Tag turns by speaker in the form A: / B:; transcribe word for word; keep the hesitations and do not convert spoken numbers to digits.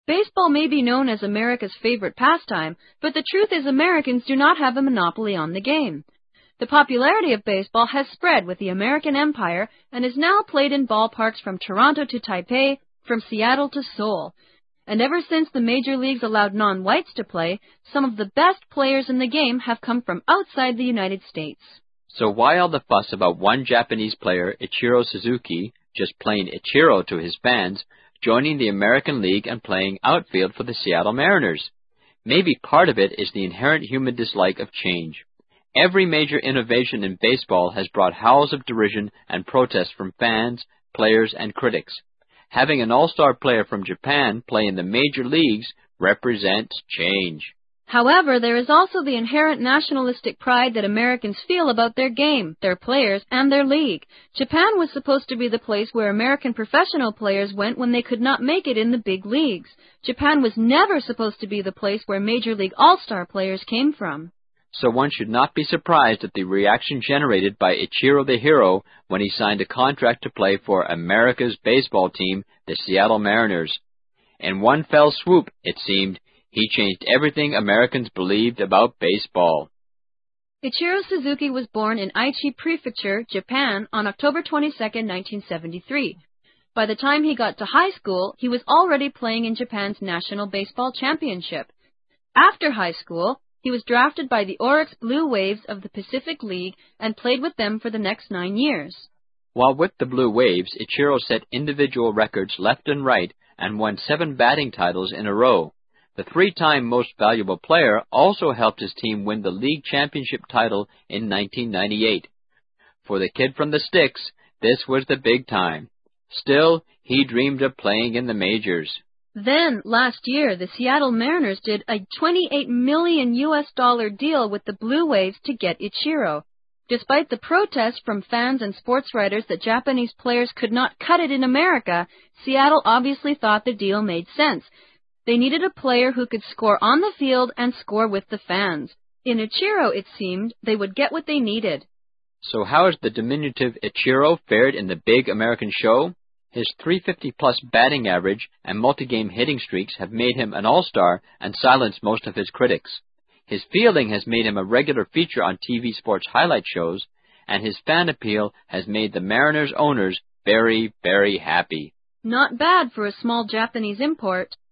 A: Baseball may be known as America's favorite pastime, but the truth is Americans do not have a monopoly on the game. The popularity of baseball has spread with the American empire and is now played in ballparks from Toronto to Taipei, from Seattle to Seoul. And ever since the major leagues allowed non-whites to play, some of the best players in the game have come from outside the United States.
B: So why all the fuss about one Japanese player, Ichiro Suzuki, just plain Ichiro to his fans, joining the American League and playing outfield for the Seattle Mariners? Maybe part of it is the inherent human dislike of change. Every major innovation in baseball has brought howls of derision and protest from fans, players, and critics. Having an all-star player from Japan play in the major leagues represents change.
A: However, there is also the inherent nationalistic pride that Americans feel about their game, their players, and their league. Japan was supposed to be the place where American professional players went when they could not make it in the big leagues. Japan was never supposed to be the place where Major League All-Star players came from.
B: So one should not be surprised at the reaction generated by Ichiro the Hero when he signed a contract to play for America's baseball team, the Seattle Mariners. In one fell swoop, it seemed, he changed everything Americans believed about baseball.
A: Ichiro Suzuki was born in Aichi Prefecture, Japan, on October twenty-second, nineteen seventy-three. By the time he got to high school, he was already playing in Japan's National Baseball Championship. After high school, he was drafted by the Orix Blue Waves of the Pacific League and played with them for the next nine years.
B: While with the Blue Waves, Ichiro set individual records left and right and won seven batting titles in a row. The three-time most valuable player also helped his team win the league championship title in nineteen ninety-eight. For the kid from the sticks, this was the big time. Still, he dreamed of playing in the majors.
A: Then, last year, the Seattle Mariners did a twenty-eight million U S dollar deal with the Blue Waves to get Ichiro. Despite the protests from fans and sports writers that Japanese players could not cut it in America, Seattle obviously thought the deal made sense. They needed a player who could score on the field and score with the fans. In Ichiro, it seemed, they would get what they needed.
B: So how has the diminutive Ichiro fared in the big American show? His three fifty plus batting average and multi-game hitting streaks have made him an all-star and silenced most of his critics. His fielding has made him a regular feature on T V sports highlight shows, and his fan appeal has made the Mariners owners very, very happy.
A: Not bad for a small Japanese import.